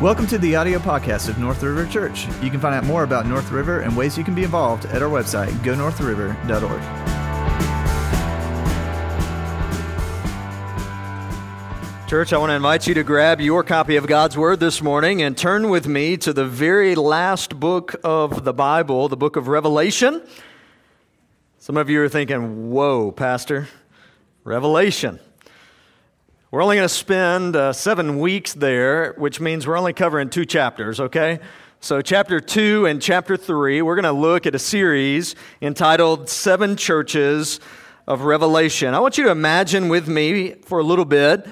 Welcome to the audio podcast of North River Church. You can find out more about North River and ways you can be involved at our website, gonorthriver.org. Church, I want to invite you to grab your copy of God's Word this morning and turn with me to the very last book of the Bible, the book of Revelation. Some of you are thinking, whoa, Pastor, Revelation. We're only going to spend 7 weeks there, which means we're only covering 2 chapters, okay? So chapter 2 and chapter 3, we're going to look at a series entitled 7 Churches of Revelation. I want you to imagine with me for a little bit,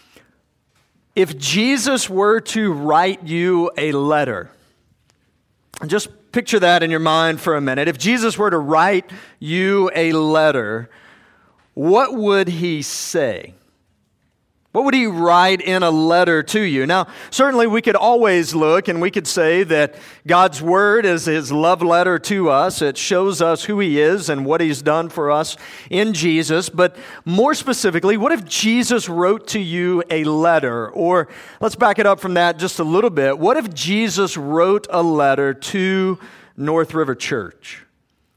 if Jesus were to write you a letter. Just picture that in your mind for a minute. If Jesus were to write you a letter, what would he say? What would he write in a letter to you? Now, certainly we could always look and we could say that God's Word is his love letter to us. It shows us who he is and what he's done for us in Jesus. But more specifically, what if Jesus wrote to you a letter? Or let's back it up from that just a little bit. What if Jesus wrote a letter to North River Church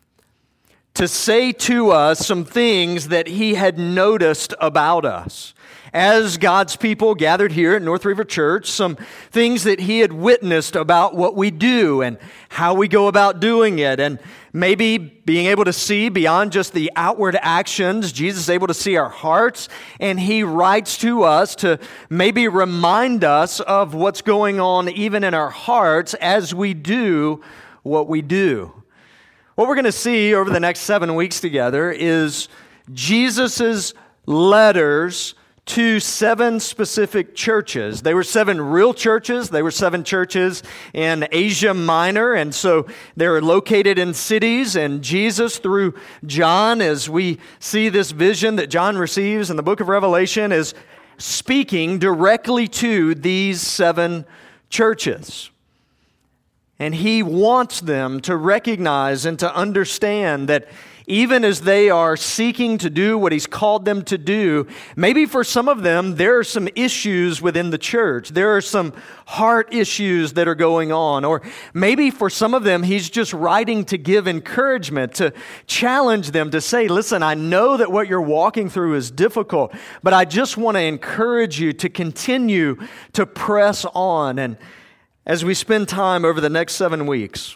to say to us some things that he had noticed about us? As God's people gathered here at North River Church, some things that he had witnessed about what we do and how we go about doing it, and maybe being able to see beyond just the outward actions. Jesus is able to see our hearts, and he writes to us to maybe remind us of what's going on even in our hearts as we do what we do. What we're going to see over the next 7 weeks together is Jesus's letters to 7 specific churches. They were 7 real churches. They were 7 churches in Asia Minor, and so they were located in cities. And Jesus, through John, as we see this vision that John receives in the book of Revelation, is speaking directly to these 7 churches. And he wants them to recognize and to understand that even as they are seeking to do what he's called them to do, maybe for some of them, there are some issues within the church. There are some heart issues that are going on. Or maybe for some of them, he's just writing to give encouragement, to challenge them, to say, listen, I know that what you're walking through is difficult, but I just want to encourage you to continue to press on. And as we spend time over the next 7 weeks,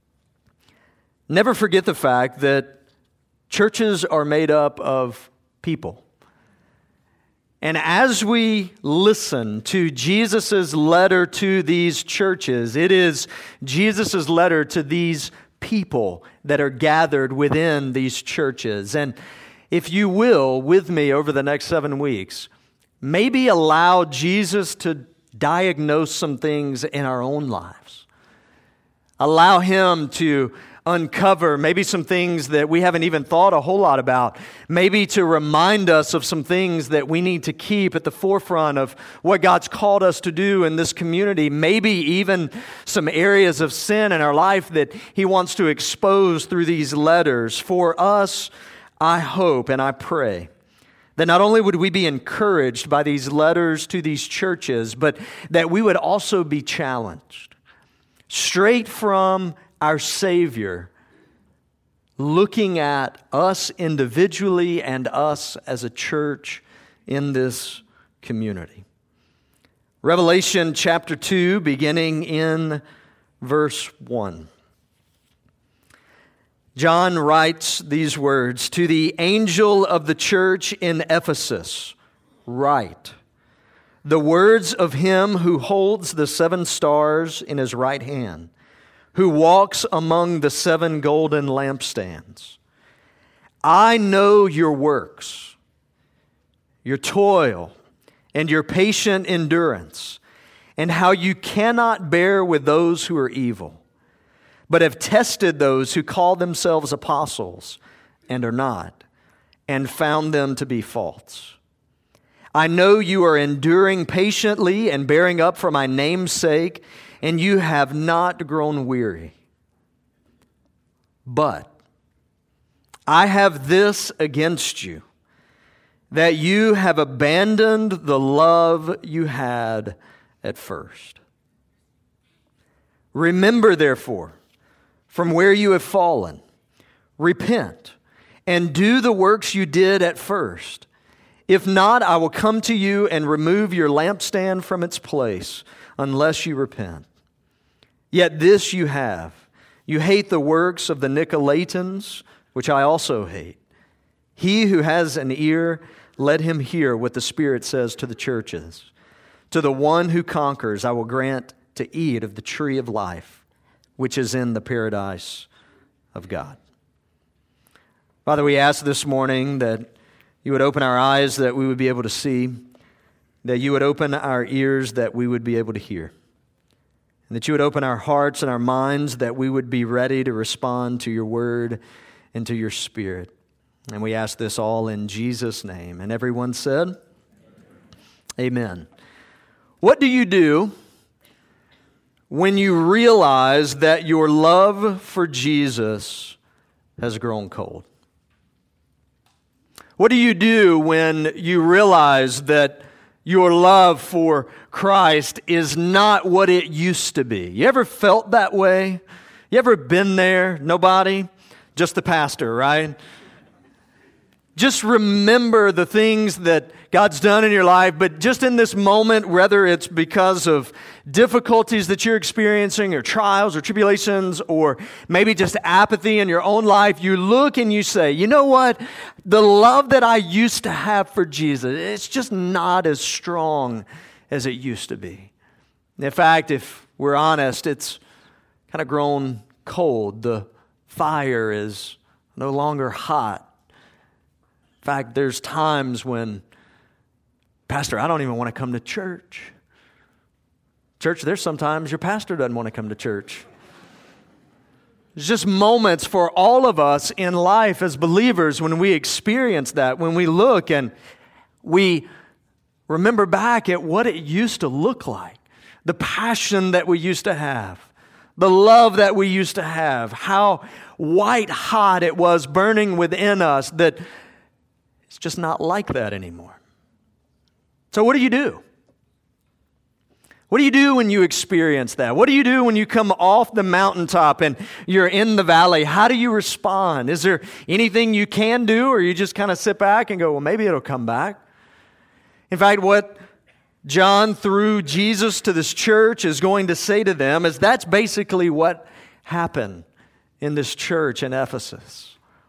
never forget the fact that churches are made up of people. And as we listen to Jesus' letter to these churches, it is Jesus' letter to these people that are gathered within these churches. And if you will, with me over the next 7 weeks, maybe allow Jesus to diagnose some things in our own lives. Allow him to uncover maybe some things that we haven't even thought a whole lot about. Maybe to remind us of some things that we need to keep at the forefront of what God's called us to do in this community. Maybe even some areas of sin in our life that he wants to expose through these letters. For us, I hope and I pray that not only would we be encouraged by these letters to these churches, but that we would also be challenged straight from our Savior, looking at us individually and us as a church in this community. Revelation chapter 2, beginning in verse 1. John writes these words, "To the angel of the church in Ephesus, write, the words of him who holds the 7 stars in his right hand, who walks among the 7 golden lampstands. I know your works, your toil, and your patient endurance, and how you cannot bear with those who are evil, but have tested those who call themselves apostles and are not, and found them to be false. I know you are enduring patiently and bearing up for my name's sake, and you have not grown weary. But I have this against you, that you have abandoned the love you had at first. Remember, therefore, from where you have fallen, repent, and do the works you did at first. If not, I will come to you and remove your lampstand from its place, unless you repent. Yet this you have. You hate the works of the Nicolaitans, which I also hate. He who has an ear, let him hear what the Spirit says to the churches. To the one who conquers, I will grant to eat of the tree of life, which is in the paradise of God. Father, we ask this morning that you would open our eyes that we would be able to see, that you would open our ears that we would be able to hear, and that you would open our hearts and our minds that we would be ready to respond to your word and to your Spirit. And we ask this all in Jesus' name. And everyone said, Amen. What do you do when you realize that your love for Jesus has grown cold? What do you do when you realize that your love for Christ is not what it used to be? You ever felt that way? You ever been there? Nobody? Just the pastor, right? Just remember the things that God's done in your life, but just in this moment, whether it's because of difficulties that you're experiencing or trials or tribulations or maybe just apathy in your own life, you look and you say, you know what? The love that I used to have for Jesus, it's just not as strong as it used to be. In fact, if we're honest, it's kind of grown cold. The fire is no longer hot. In fact, there's times when, Pastor, I don't even want to come to church. Church, there's sometimes your pastor doesn't want to come to church. There's just moments for all of us in life as believers when we experience that, when we look and we remember back at what it used to look like, the passion that we used to have, the love that we used to have, how white hot it was burning within us, that it's just not like that anymore. So what do you do? What do you do when you experience that? What do you do when you come off the mountaintop and you're in the valley? How do you respond? Is there anything you can do, or you just kind of sit back and go, well, maybe it'll come back? In fact, what John, through Jesus to this church, is going to say to them is that's basically what happened in this church in Ephesus.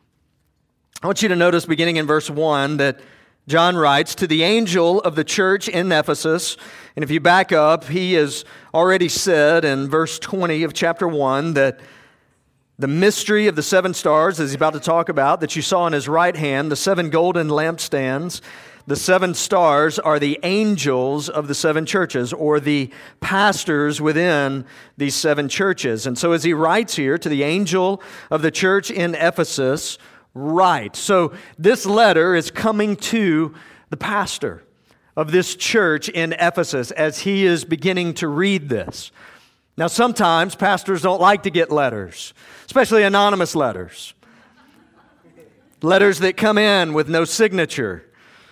I want you to notice, beginning in verse 1, that John writes, to the angel of the church in Ephesus, and if you back up, he has already said in verse 20 of chapter 1 that the mystery of the seven stars, as he's about to talk about, that you saw in his right hand, the seven golden lampstands, the seven stars are the angels of the seven churches, or the pastors within these seven churches. And so as he writes here to the angel of the church in Ephesus, right. So this letter is coming to the pastor of this church in Ephesus as he is beginning to read this. Now, sometimes pastors don't like to get letters, especially anonymous letters. Letters that come in with no signature.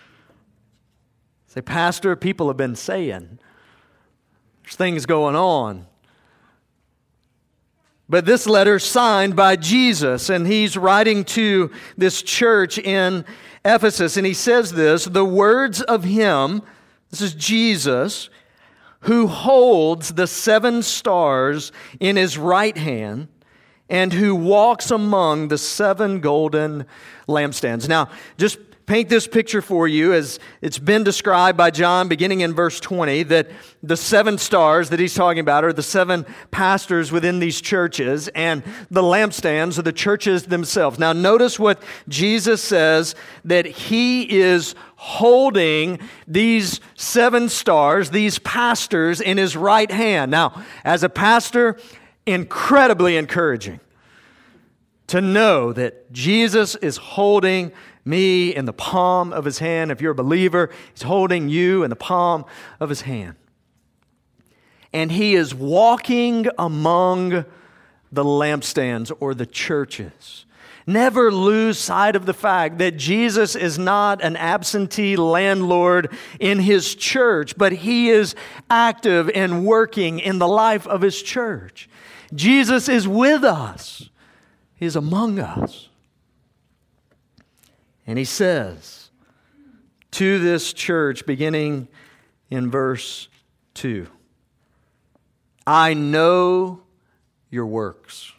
Say, Pastor, people have been saying there's things going on. But this letter signed by Jesus, and he's writing to this church in Ephesus, and he says this, the words of him, this is Jesus, who holds the seven stars in his right hand, and who walks among the seven golden lampstands. Now, just paint this picture for you as it's been described by John beginning in verse 20, that the seven stars that he's talking about are the seven pastors within these churches, and the lampstands are the churches themselves. Now notice what Jesus says, that he is holding these seven stars, these pastors, in his right hand. Now, as a pastor, incredibly encouraging to know that Jesus is holding me in the palm of his hand. If you're a believer, he's holding you in the palm of his hand. And he is walking among the lampstands or the churches. Never lose sight of the fact that Jesus is not an absentee landlord in His church, but He is active and working in the life of His church. Jesus is with us. He is among us. And He says to this church, beginning in verse 2, I know your works,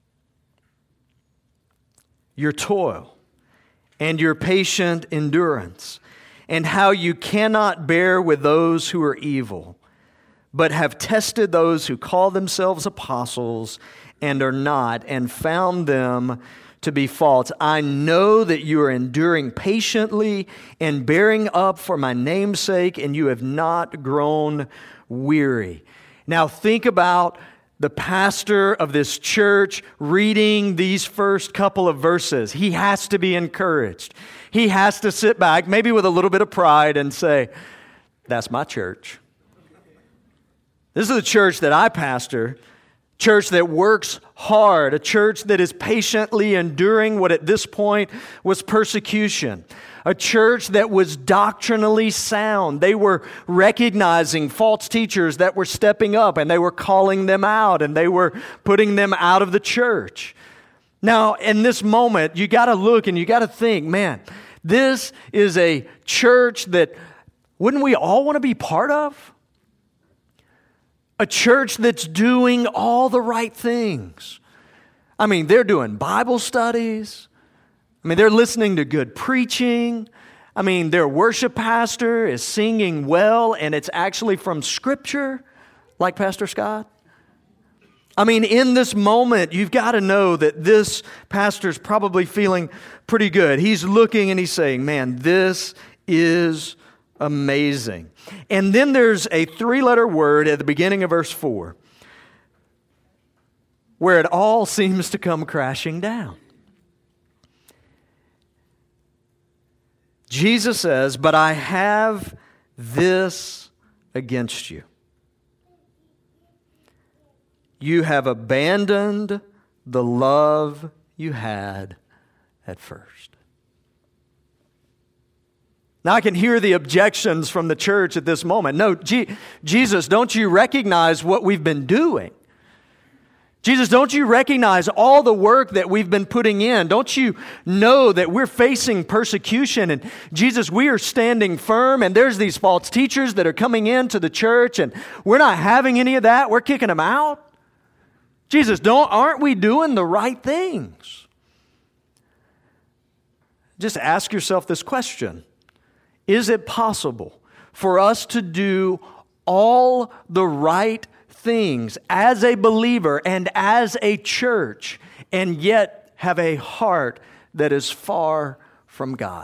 your toil, and your patient endurance, and how you cannot bear with those who are evil, but have tested those who call themselves apostles and are not, and found them to be false. I know that you are enduring patiently and bearing up for my name's sake, and you have not grown weary. Now think about the pastor of this church reading these first couple of verses. He has to be encouraged. He has to sit back, maybe with a little bit of pride, and say, that's my church. This is the church that I pastor, church that works hard, a church that is patiently enduring what at this point was persecution, a church that was doctrinally sound. They were recognizing false teachers that were stepping up, and they were calling them out, and they were putting them out of the church. Now, in this moment, you got to look and you got to think, man, this is a church that wouldn't we all want to be part of? A church that's doing all the right things. I mean, they're doing Bible studies. I mean, they're listening to good preaching. I mean, their worship pastor is singing well, and it's actually from Scripture, like Pastor Scott. I mean, in this moment, you've got to know that this pastor's probably feeling pretty good. He's looking and he's saying, man, this is amazing. And then there's a 3-letter word at the beginning of verse 4 where it all seems to come crashing down. Jesus says, but I have this against you. You have abandoned the love you had at first. Now I can hear the objections from the church at this moment. No, Jesus, don't you recognize what we've been doing? Jesus, don't you recognize all the work that we've been putting in? Don't you know that we're facing persecution? And Jesus, we are standing firm, and there's these false teachers that are coming into the church, and we're not having any of that. We're kicking them out. Jesus, aren't we doing the right things? Just ask yourself this question. Is it possible for us to do all the right things as a believer and as a church and yet have a heart that is far from God?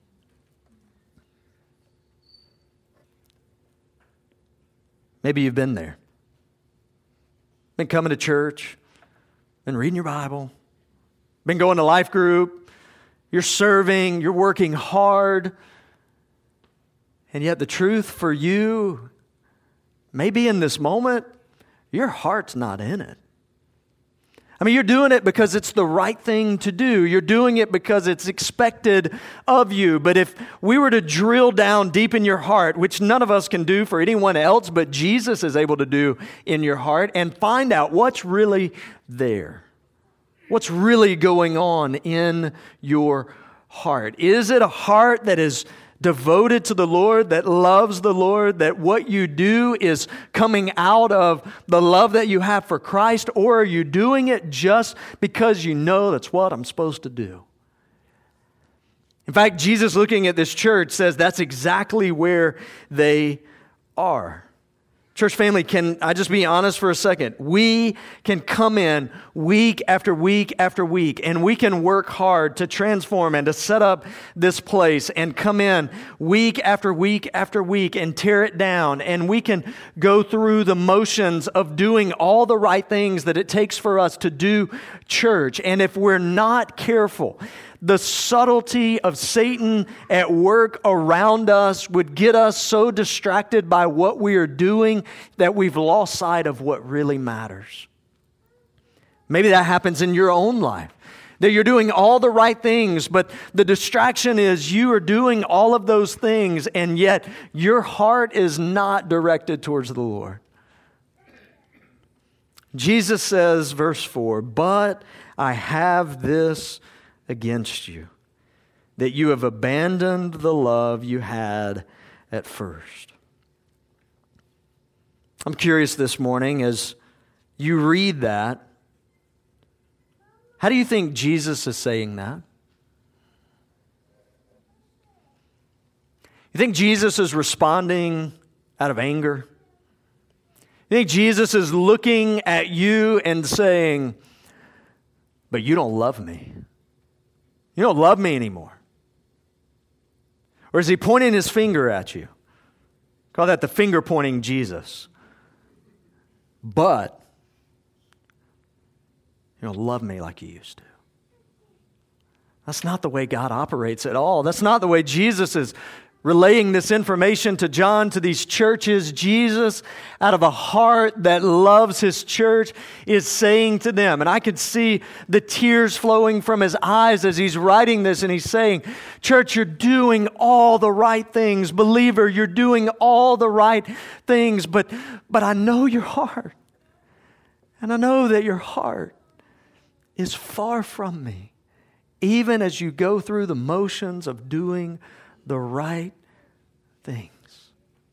Maybe you've been there. Been coming to church, been reading your Bible, been going to life group, you're serving, you're working hard, and yet the truth for you, maybe in this moment, your heart's not in it. I mean, you're doing it because it's the right thing to do. You're doing it because it's expected of you. But if we were to drill down deep in your heart, which none of us can do for anyone else, but Jesus is able to do in your heart, and find out what's really there. What's really going on in your heart? Is it a heart that is devoted to the Lord, that loves the Lord, that what you do is coming out of the love that you have for Christ, or are you doing it just because you know that's what I'm supposed to do? In fact, Jesus, looking at this church, says that's exactly where they are. Church family, can I just be honest for a second? We can come in week after week after week, and we can work hard to transform and to set up this place, and come in week after week after week and tear it down. And we can go through the motions of doing all the right things that it takes for us to do church. And if we're not careful, the subtlety of Satan at work around us would get us so distracted by what we are doing that we've lost sight of what really matters. Maybe that happens in your own life. that you're doing all the right things, but the distraction is you are doing all of those things, and yet your heart is not directed towards the Lord. Jesus says, verse 4, "But I have this against you, that you have abandoned the love you had at first." I'm curious this morning, as you read that, how do you think Jesus is saying that? You think Jesus is responding out of anger? You think Jesus is looking at you and saying, "But you don't love me. You don't love me anymore"? Or is he pointing his finger at you? Call that the finger-pointing Jesus. "But you don't love me like you used to." That's not the way God operates at all. That's not the way Jesus is relaying this information to John, to these churches. Jesus, out of a heart that loves his church, is saying to them, and I could see the tears flowing from his eyes as he's writing this, and he's saying, "Church, you're doing all the right things. Believer, you're doing all the right things, but I know your heart, and I know that your heart is far from me, even as you go through the motions of doing the right things."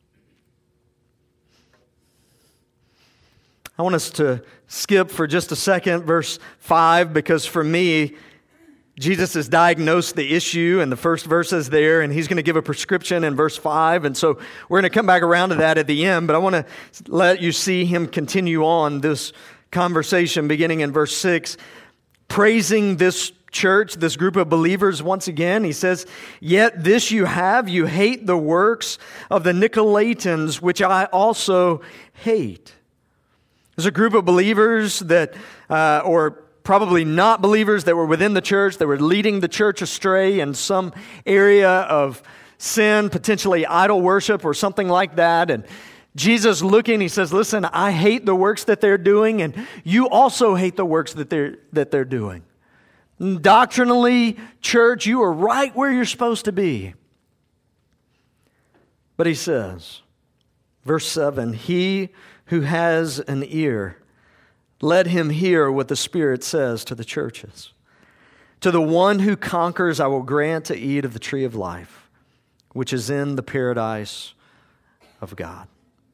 I want us to skip for just a second verse 5, because for me, Jesus has diagnosed the issue in the first verses there, and he's going to give a prescription in verse 5. And so we're going to come back around to that at the end, but I want to let you see him continue on this conversation beginning in verse 6, praising this church, this group of believers once again. He says, "Yet this you have, you hate the works of the Nicolaitans, which I also hate." There's a group of believers that, or probably not believers, that were within the church, that were leading the church astray in some area of sin, potentially idol worship or something like that. And Jesus looking, he says, "Listen, I hate the works that they're doing, and you also hate the works that they're doing. Doctrinally, church, you are right where you're supposed to be." But he says, verse 7, "He who has an ear, let him hear what the Spirit says to the churches. To the one who conquers, I will grant to eat of the tree of life, which is in the paradise of God."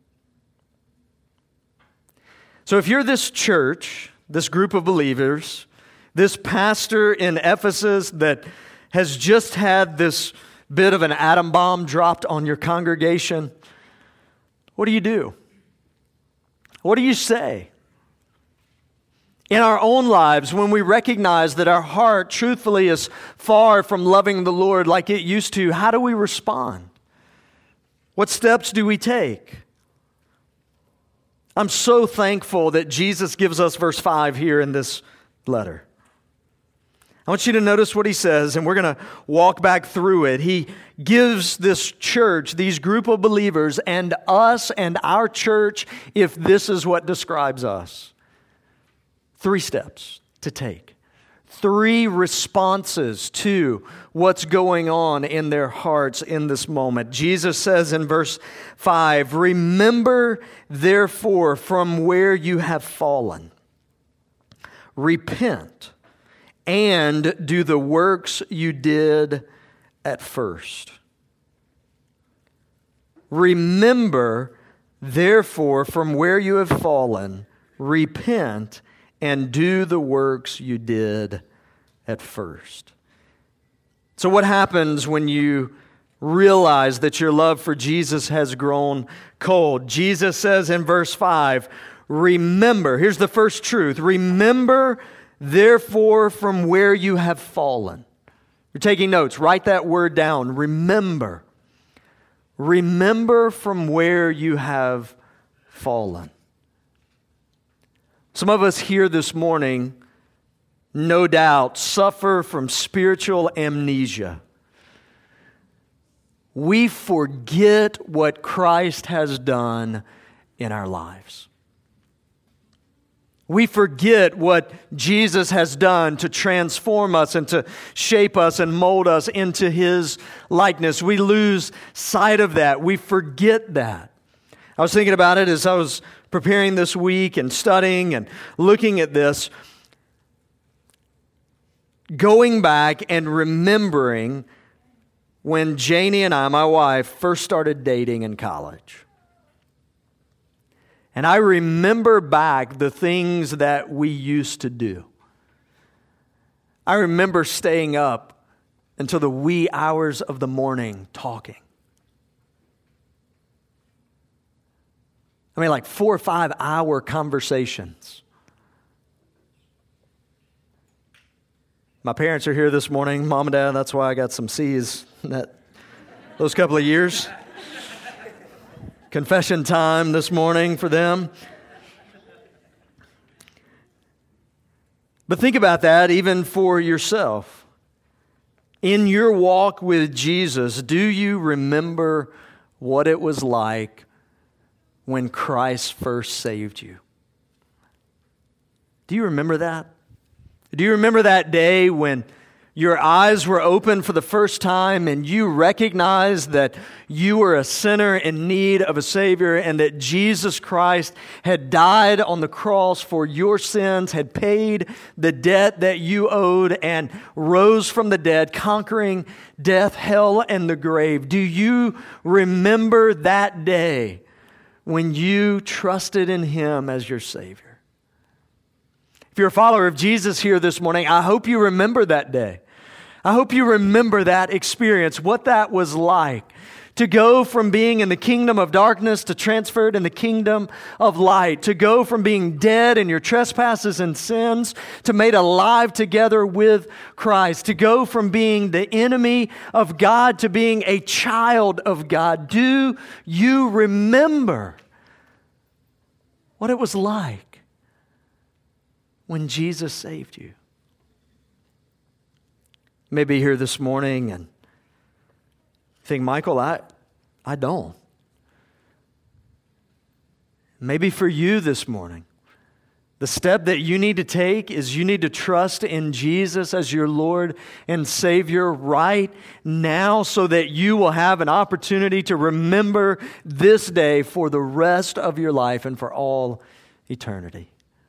So if you're this church, this group of believers, this pastor in Ephesus that has just had this bit of an atom bomb dropped on your congregation, what do? What do you say? In our own lives, when we recognize that our heart truthfully is far from loving the Lord like it used to, how do we respond? What steps do we take? I'm so thankful that Jesus gives us verse 5 here in this letter. I want you to notice what he says, and we're going to walk back through it. He gives this church, these group of believers, and us and our church, if this is what describes us, 3 steps to take. 3 responses to what's going on in their hearts in this moment. Jesus says in verse 5, "Remember, therefore, from where you have fallen. Repent and do the works you did at first." Remember, therefore, from where you have fallen, repent and do the works you did at first. So what happens when you realize that your love for Jesus has grown cold? Jesus says in verse 5, remember, here's the first truth, remember, therefore, from where you have fallen. You're taking notes, write that word down, remember. Remember from where you have fallen. Some of us here this morning, no doubt, suffer from spiritual amnesia. We forget what Christ has done in our lives. We forget what Jesus has done to transform us and to shape us and mold us into His likeness. We lose sight of that. We forget that. I was thinking about it as I was preparing this week and studying and looking at this, going back and remembering when Janie and I, my wife, first started dating in college. And I remember back the things that we used to do. I remember staying up until the wee hours of the morning talking. I mean, like 4 or 5 hour conversations. My parents are here this morning. Mom and Dad, that's why I got some C's those couple of years. Confession time this morning for them. But think about that even for yourself. In your walk with Jesus, do you remember what it was like when Christ first saved you? Do you remember that? Do you remember that day when your eyes were open for the first time and you recognized that you were a sinner in need of a Savior and that Jesus Christ had died on the cross for your sins, had paid the debt that you owed and rose from the dead, conquering death, hell, and the grave? Do you remember that day when you trusted in Him as your Savior? If you're a follower of Jesus here this morning, I hope you remember that day. I hope you remember that experience, what that was like. To go from being in the kingdom of darkness to transferred in the kingdom of light. To go from being dead in your trespasses and sins to made alive together with Christ. To go from being the enemy of God to being a child of God. Do you remember what it was like when Jesus saved you? You may be here this morning and think, Michael, I don't. Maybe for you this morning, the step that you need to take is you need to trust in Jesus as your Lord and Savior right now so that you will have an opportunity to remember this day for the rest of your life and for all eternity.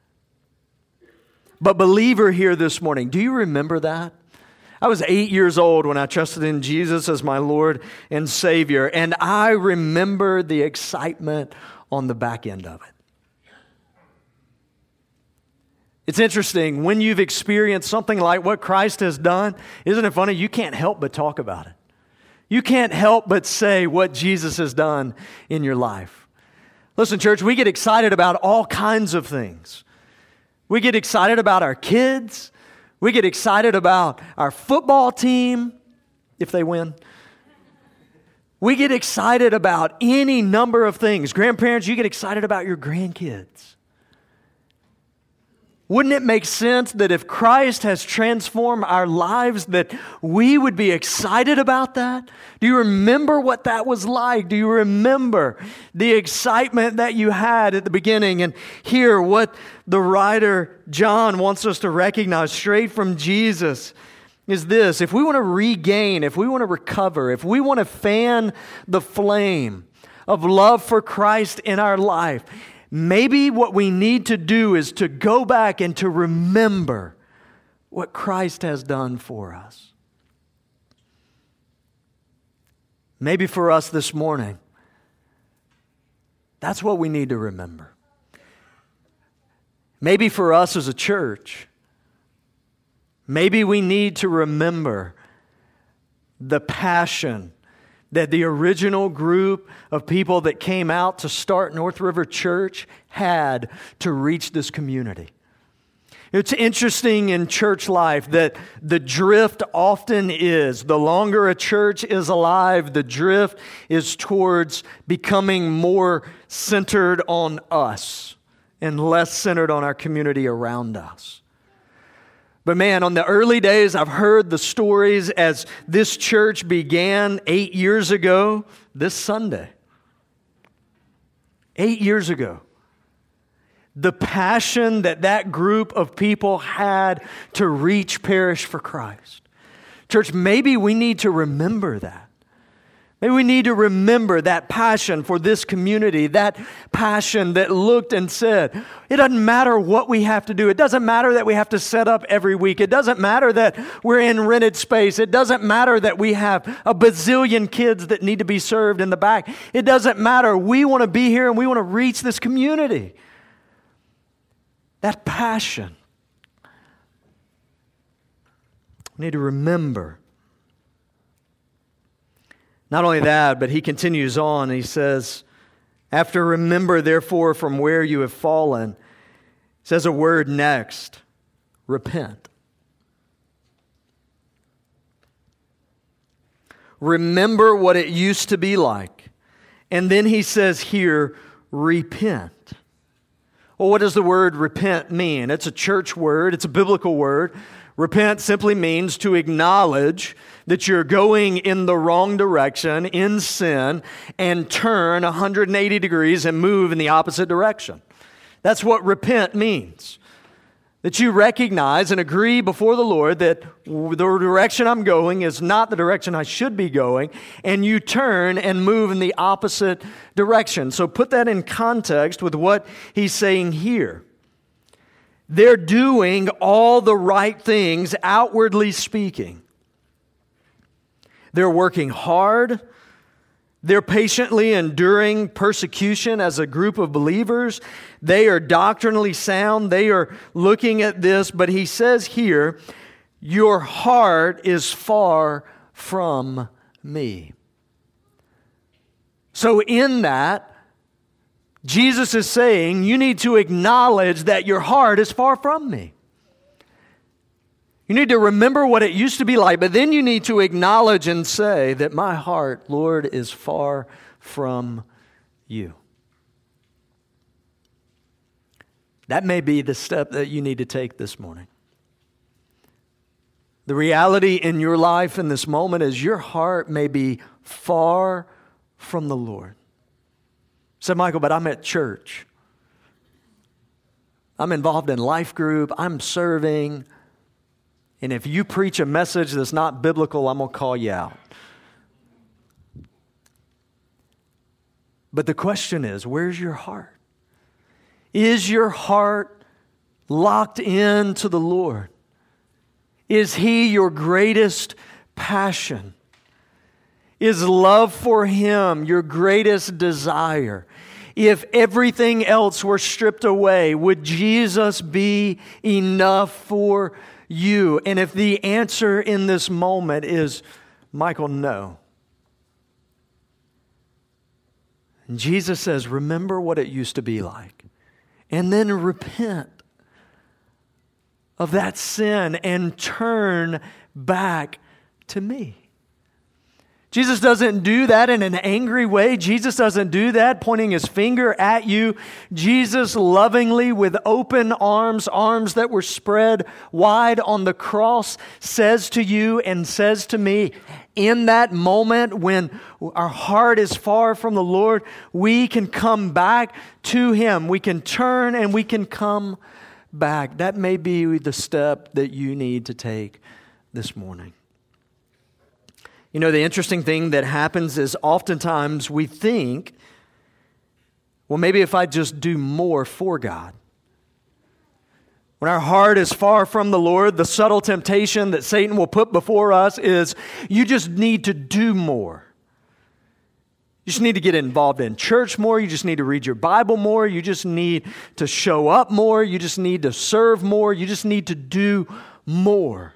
But believer here this morning, do you remember that? I was 8 years old when I trusted in Jesus as my Lord and Savior, and I remember the excitement on the back end of it. It's interesting, when you've experienced something like what Christ has done, isn't it funny? You can't help but talk about it. You can't help but say what Jesus has done in your life. Listen, church, we get excited about all kinds of things. We get excited about our kids. We get excited about our football team, if they win. We get excited about any number of things. Grandparents, you get excited about your grandkids. Wouldn't it make sense that if Christ has transformed our lives, that we would be excited about that? Do you remember what that was like? Do you remember the excitement that you had at the beginning? And here, what the writer John wants us to recognize straight from Jesus is this: if we want to regain, if we want to recover, if we want to fan the flame of love for Christ in our life, maybe what we need to do is to go back and to remember what Christ has done for us. Maybe for us this morning, that's what we need to remember. Maybe for us as a church, maybe we need to remember the passion that the original group of people that came out to start North River Church had to reach this community. It's interesting in church life that the drift often is, the longer a church is alive, the drift is towards becoming more centered on us and less centered on our community around us. But man, on the early days, I've heard the stories as this church began 8 years ago, this Sunday. 8 years ago. the passion that that group of people had to reach perish for Christ. Church, maybe we need to remember that. Maybe we need to remember that passion for this community, that passion that looked and said, it doesn't matter what we have to do. It doesn't matter that we have to set up every week. It doesn't matter that we're in rented space. It doesn't matter that we have a bazillion kids that need to be served in the back. It doesn't matter. We want to be here and we want to reach this community. That passion. We need to remember. Not only that, but he continues on. He says, after remember, therefore, from where you have fallen, says a word next, repent. Remember what it used to be like. And then he says here, repent. Well, what does the word repent mean? It's a church word. It's a biblical word. Repent simply means to acknowledge that you're going in the wrong direction, in sin, and turn 180 degrees and move in the opposite direction. That's what repent means. That you recognize and agree before the Lord that the direction I'm going is not the direction I should be going, and you turn and move in the opposite direction. So put that in context with what he's saying here. They're doing all the right things, outwardly speaking. They're working hard. They're patiently enduring persecution as a group of believers. They are doctrinally sound. They are looking at this. But he says here, your heart is far from me. So in that, Jesus is saying, you need to acknowledge that your heart is far from me. You need to remember what it used to be like, but then you need to acknowledge and say that my heart, Lord, is far from you. That may be the step that you need to take this morning. The reality in your life in this moment is your heart may be far from the Lord. Said Michael, but I'm at church. I'm involved in life group. I'm serving. And if you preach a message that's not biblical, I'm going to call you out. But the question is, where's your heart? Is your heart locked into the Lord? Is He your greatest passion? Is love for Him your greatest desire? If everything else were stripped away, would Jesus be enough for you? And if the answer in this moment is, Michael, no. And Jesus says, remember what it used to be like. And then repent of that sin and turn back to me. Jesus doesn't do that in an angry way. Jesus doesn't do that pointing His finger at you. Jesus lovingly, with open arms, arms that were spread wide on the cross, says to you and says to me, in that moment when our heart is far from the Lord, we can come back to Him. We can turn and we can come back. That may be the step that you need to take this morning. You know, the interesting thing that happens is oftentimes we think, well, maybe if I just do more for God. When our heart is far from the Lord, the subtle temptation that Satan will put before us is you just need to do more. You just need to get involved in church more. You just need to read your Bible more. You just need to show up more. You just need to serve more. You just need to do more.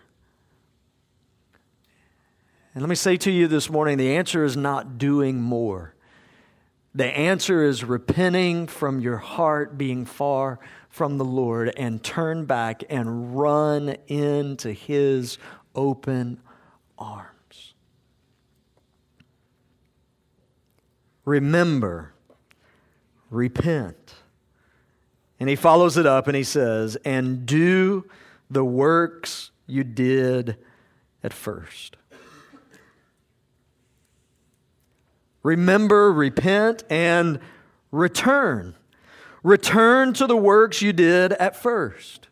And let me say to you this morning, the answer is not doing more. The answer is repenting from your heart being far from the Lord and turn back and run into His open arms. Remember, repent. And he follows it up and he says, and do the works you did at first. Remember, repent, and return. Return to the works you did at first.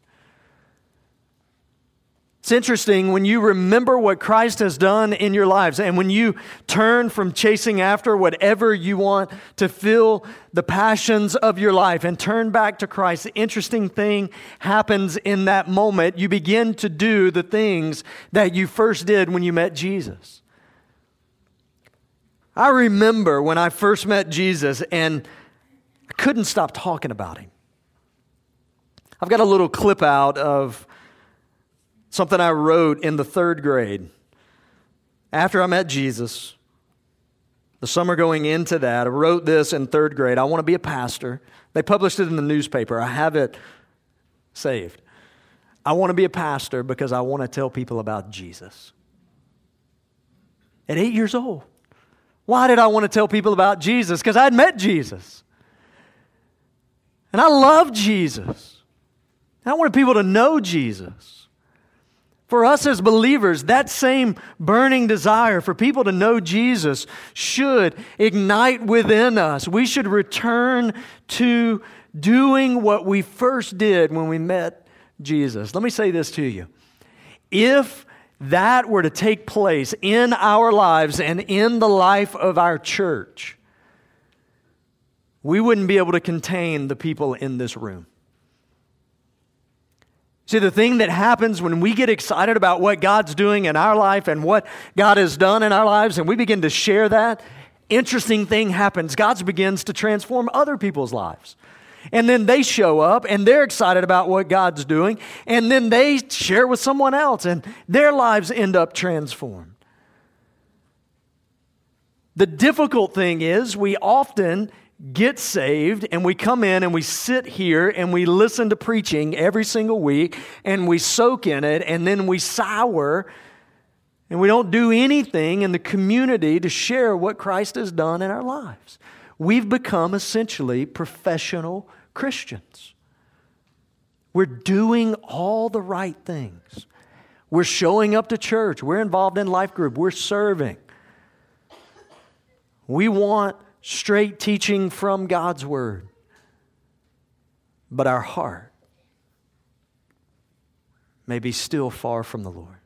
It's interesting when you remember what Christ has done in your lives and when you turn from chasing after whatever you want to fill the passions of your life and turn back to Christ, the interesting thing happens in that moment. You begin to do the things that you first did when you met Jesus. I remember when I first met Jesus and I couldn't stop talking about him. I've got a little clip out of something I wrote in the 3rd grade. After I met Jesus, the summer going into that, I wrote this in 3rd grade. I want to be a pastor. They published it in the newspaper. I have it saved. I want to be a pastor because I want to tell people about Jesus. At 8 years old. Why did I want to tell people about Jesus? Because I had met Jesus. And I love Jesus. And I wanted people to know Jesus. For us as believers, that same burning desire for people to know Jesus should ignite within us. We should return to doing what we first did when we met Jesus. Let me say this to you. If that were to take place in our lives and in the life of our church, we wouldn't be able to contain the people in this room. See, the thing that happens when we get excited about what God's doing in our life and what God has done in our lives, and we begin to share that, interesting thing happens. God begins to transform other people's lives. And then they show up, and they're excited about what God's doing, and then they share with someone else, and their lives end up transformed. The difficult thing is we often get saved and we come in and we sit here and we listen to preaching every single week and we soak in it and then we sour and we don't do anything in the community to share what Christ has done in our lives. We've become essentially professional Christians. We're doing all the right things. We're showing up to church. We're involved in life group. We're serving. We want straight teaching from God's Word. But our heart may be still far from the Lord.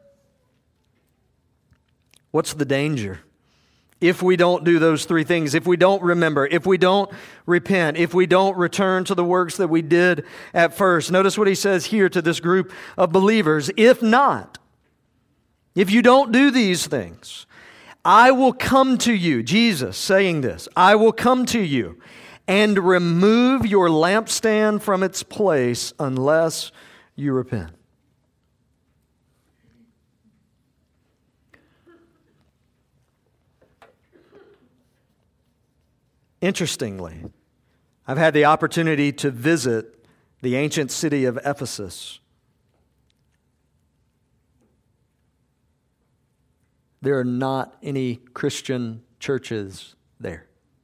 What's the danger? If we don't do those three things, if we don't remember, if we don't repent, if we don't return to the works that we did at first. Notice what he says here to this group of believers. If not, if you don't do these things, I will come to you, Jesus saying this, I will come to you and remove your lampstand from its place unless you repent. Interestingly, I've had the opportunity to visit the ancient city of Ephesus. There are not any Christian churches there.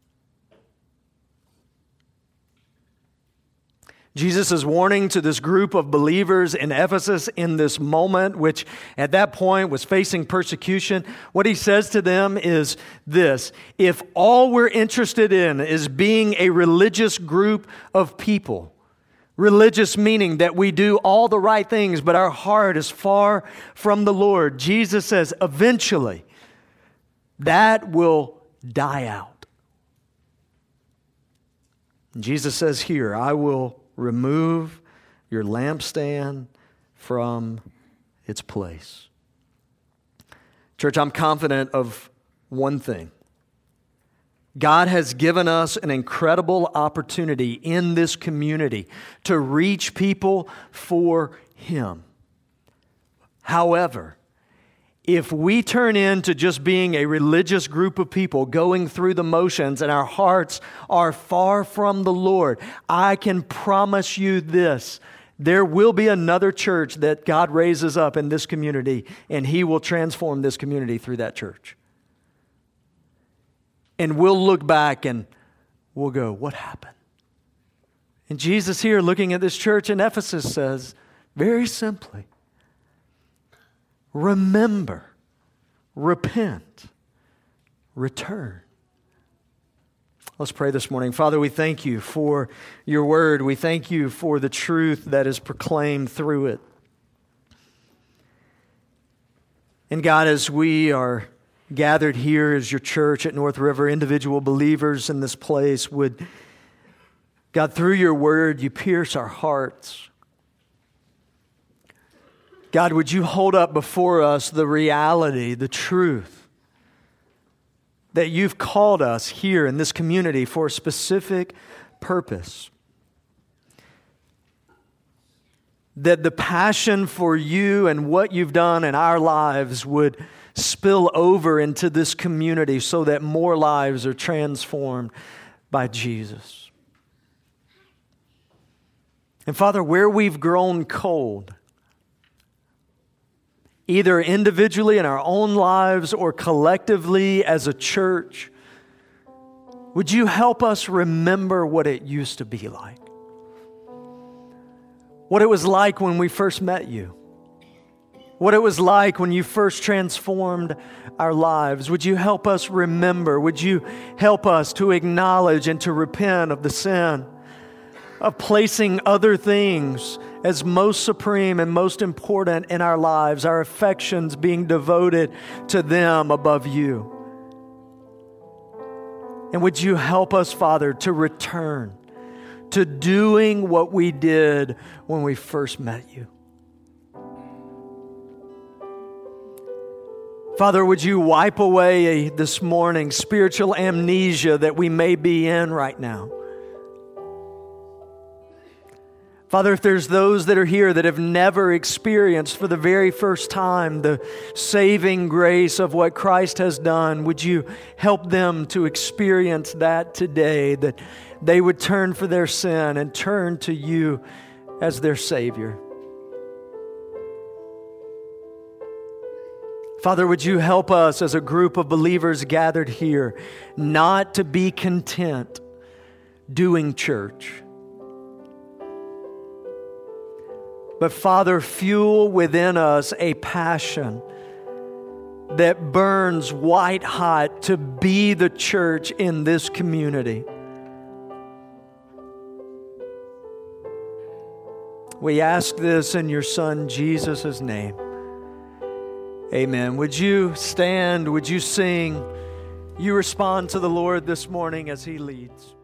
Jesus is warning to this group of believers in Ephesus in this moment, which at that point was facing persecution. What he says to them is this: if all we're interested in is being a religious group of people, religious meaning that we do all the right things, but our heart is far from the Lord, Jesus says eventually that will die out. Jesus says here, I will remove your lampstand from its place. Church, I'm confident of one thing. God has given us an incredible opportunity in this community to reach people for Him. However, if we turn into just being a religious group of people going through the motions and our hearts are far from the Lord, I can promise you this: there will be another church that God raises up in this community, and He will transform this community through that church. And we'll look back and we'll go, what happened? And Jesus here, looking at this church in Ephesus, says, very simply, remember, repent, return. Let's pray this morning. Father, we thank you for your word. We thank you for the truth that is proclaimed through it. And God, as we are gathered here as your church at North River, individual believers in this place, would, God, through your word, you pierce our hearts. God, would you hold up before us the reality, the truth, that you've called us here in this community for a specific purpose. That the passion for you and what you've done in our lives would spill over into this community so that more lives are transformed by Jesus. And Father, where we've grown cold, either individually in our own lives or collectively as a church, would you help us remember what it used to be like? What it was like when we first met you. What it was like when you first transformed our lives. Would you help us remember? Would you help us to acknowledge and to repent of the sin of placing other things as most supreme and most important in our lives, our affections being devoted to them above you? And would you help us, Father, to return to doing what we did when we first met you? Father, would you wipe away this morning spiritual amnesia that we may be in right now? Father, if there's those that are here that have never experienced for the very first time the saving grace of what Christ has done, would you help them to experience that today, that they would turn for their sin and turn to you as their Savior? Father, would you help us as a group of believers gathered here not to be content doing church, but Father, fuel within us a passion that burns white hot to be the church in this community. We ask this in your Son, Jesus' name. Amen. Would you stand? Would you sing? You respond to the Lord this morning as He leads.